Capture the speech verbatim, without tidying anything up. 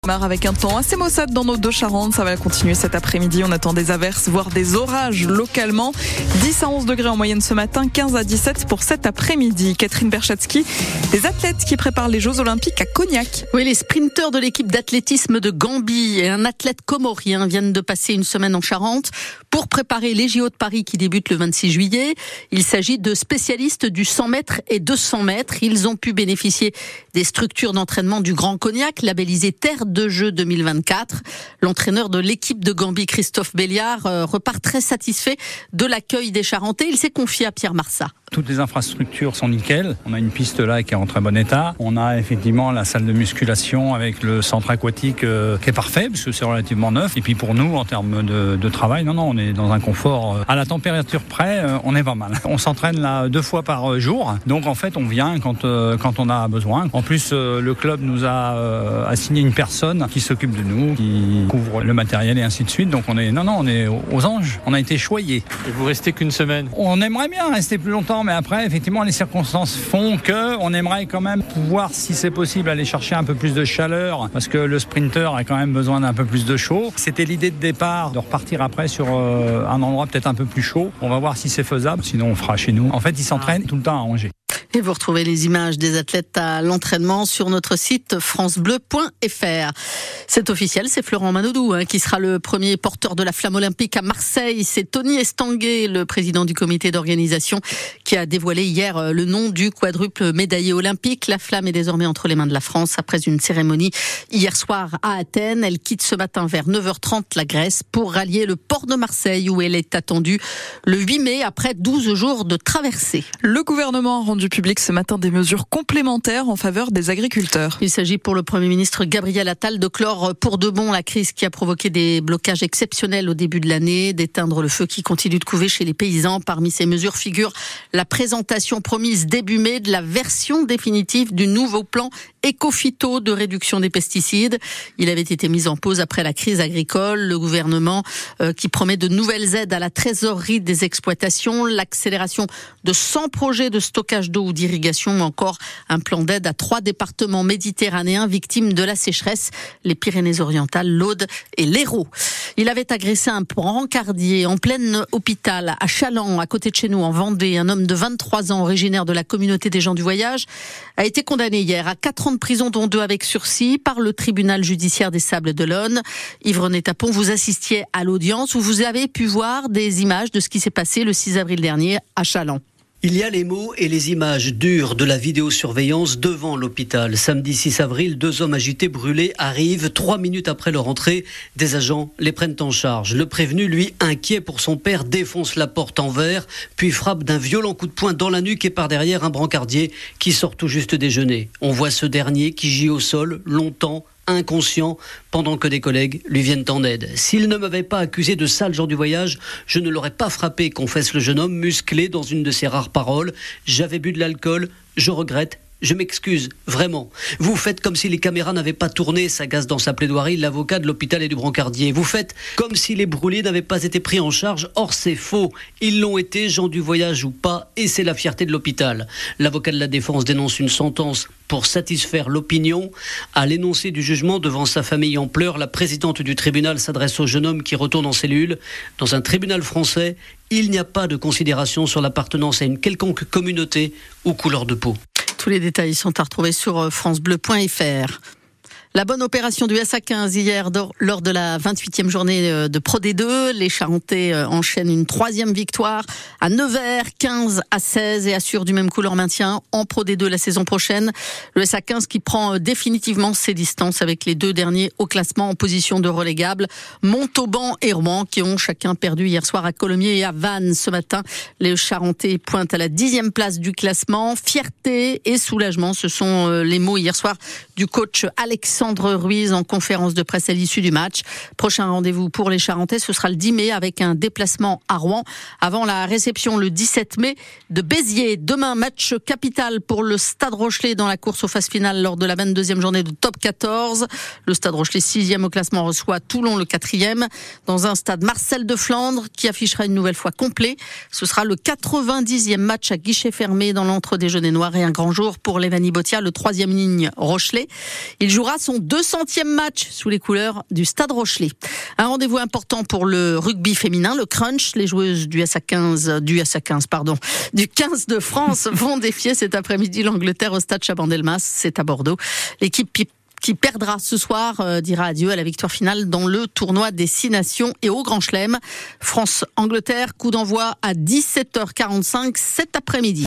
Avec un temps assez maussade dans nos deux Charentes, ça va continuer cet après-midi. On attend des averses, voire des orages localement. dix à onze degrés en moyenne ce matin, quinze à dix-sept pour cet après-midi. Catherine Berchatsky, les athlètes qui préparent les Jeux Olympiques à Cognac. Oui, les sprinteurs de l'équipe d'athlétisme de Gambie et un athlète comorien viennent de passer une semaine en Charente pour préparer les J O de Paris qui débutent le vingt-six juillet. Il s'agit de spécialistes du cent mètres et deux cents mètres. Ils ont pu bénéficier des structures d'entraînement du Grand Cognac, labellisé Terre de Jeux deux mille vingt-quatre. L'entraîneur de l'équipe de Gambie, Christophe Béliard, repart très satisfait de l'accueil des Charentais. Il s'est confié à Pierre Marsat. Toutes les infrastructures sont nickel. On a une piste là qui est en très bon état. On a effectivement la salle de musculation avec le centre aquatique euh, qui est parfait parce que c'est relativement neuf. Et puis pour nous, en termes de, de travail, non, non, on est dans un confort euh, à la température près, euh, on est pas mal. On s'entraîne là deux fois par jour. Donc en fait, on vient quand euh, quand on a besoin. En plus, euh, le club nous a euh, assigné une personne qui s'occupe de nous, qui couvre le matériel et ainsi de suite. Donc on est, non, non, on est aux anges. On a été choyés. Et vous restez qu'une semaine? On aimerait bien rester plus longtemps. Mais après, effectivement, les circonstances font que on aimerait quand même pouvoir, si c'est possible, aller chercher un peu plus de chaleur, parce que le sprinter a quand même besoin d'un peu plus de chaud. C'était l'idée de départ, de repartir après sur euh, un endroit peut-être un peu plus chaud. On va voir si c'est faisable, sinon on fera chez nous. En fait, ils s'entraînent tout le temps à Angers. Et vous retrouvez les images des athlètes à l'entraînement sur notre site francebleu point f r. C'est officiel, c'est Florent Manodou hein, qui sera le premier porteur de la flamme olympique à Marseille. C'est Tony Estanguet, le président du comité d'organisation, qui a dévoilé hier le nom du quadruple médaillé olympique. La flamme est désormais entre les mains de la France après une cérémonie hier soir à Athènes. Elle quitte ce matin vers neuf heures trente la Grèce pour rallier le port de Marseille où elle est attendue le huit mai après douze jours de traversée. Le gouvernement a rendu public ce matin des mesures complémentaires en faveur des agriculteurs. Il s'agit pour le Premier ministre Gabriel Attal de clore pour de bon la crise qui a provoqué des blocages exceptionnels au début de l'année, d'éteindre le feu qui continue de couver chez les paysans. Parmi ces mesures figure la présentation promise début mai de la version définitive du nouveau plan éco-phyto de réduction des pesticides. Il avait été mis en pause après la crise agricole. Le gouvernement euh, qui promet de nouvelles aides à la trésorerie des exploitations, l'accélération de cent projets de stockage d'eau ou d'irrigation, ou encore un plan d'aide à trois départements méditerranéens victimes de la sécheresse, les Pyrénées-Orientales, l'Aude et l'Hérault. Il avait agressé un brancardier en plein hôpital à Challans, à côté de chez nous, en Vendée. Un homme de vingt-trois ans, originaire de la communauté des gens du voyage, a été condamné hier à quatre ans de prison, dont deux avec sursis, par le tribunal judiciaire des Sables-d'Olonne. Yves-René Tapon, vous assistiez à l'audience où vous avez pu voir des images de ce qui s'est passé le six avril dernier à Challans. Il y a les mots et les images dures de la vidéosurveillance devant l'hôpital. Samedi six avril, deux hommes agités brûlés arrivent. Trois minutes après leur entrée, des agents les prennent en charge. Le prévenu, lui, inquiet pour son père, défonce la porte en verre, puis frappe d'un violent coup de poing dans la nuque et par derrière un brancardier qui sort tout juste déjeuner. On voit ce dernier qui gît au sol longtemps, inconscient, pendant que des collègues lui viennent en aide. S'il ne m'avait pas accusé de sale gens du voyage, je ne l'aurais pas frappé, confesse le jeune homme musclé dans une de ses rares paroles. J'avais bu de l'alcool, je regrette, je m'excuse, vraiment. Vous faites comme si les caméras n'avaient pas tourné, s'agace dans sa plaidoirie l'avocat de l'hôpital et du brancardier. Vous faites comme si les brûlés n'avaient pas été pris en charge. Or, c'est faux. Ils l'ont été, gens du voyage ou pas, et c'est la fierté de l'hôpital. L'avocat de la défense dénonce une sentence pour satisfaire l'opinion. À l'énoncé du jugement devant sa famille en pleurs, la présidente du tribunal s'adresse au jeune homme qui retourne en cellule. Dans un tribunal français, il n'y a pas de considération sur l'appartenance à une quelconque communauté ou couleur de peau. Tous les détails sont à retrouver sur francebleu point f r. La bonne opération du S A quinze hier lors de la vingt-huitième journée de Pro D deux. Les Charentais enchaînent une troisième victoire à Nevers, quinze à seize, et assurent du même coup leur maintien en Pro D deux la saison prochaine. Le S A quinze qui prend définitivement ses distances avec les deux derniers au classement en position de relégable, Montauban et Rouen, qui ont chacun perdu hier soir à Colomiers et à Vannes. Ce matin, les Charentais pointent à la dixième place du classement. Fierté et soulagement, ce sont les mots hier soir du coach Alexandre Alexandre Ruiz en conférence de presse à l'issue du match. Prochain rendez-vous pour les Charentais, ce sera le dix mai avec un déplacement à Rouen avant la réception le dix-sept mai de Béziers. Demain, match capital pour le Stade Rochelais dans la course aux phases finales lors de la vingt-deuxième journée de Top quatorze. Le Stade Rochelais, sixième au classement, reçoit Toulon, le quatrième, dans un stade Marcel de Flandre qui affichera une nouvelle fois complet. Ce sera le quatre-vingt-dixième match à guichet fermé dans l'entre-déjeuner noir et un grand jour pour Lévanie Botia, le troisième ligne Rochelais. Il jouera son son deux centième match sous les couleurs du Stade Rochelet. Un rendez-vous important pour le rugby féminin, le crunch. Les joueuses du S A quinze, du S A quinze, pardon, du quinze de France vont défier cet après-midi l'Angleterre au Stade Chaban-Delmas. C'est à Bordeaux. L'équipe qui perdra ce soir euh, dira adieu à la victoire finale dans le tournoi des Six Nations et au Grand Chelem. France-Angleterre, coup d'envoi à dix-sept heures quarante-cinq cet après-midi.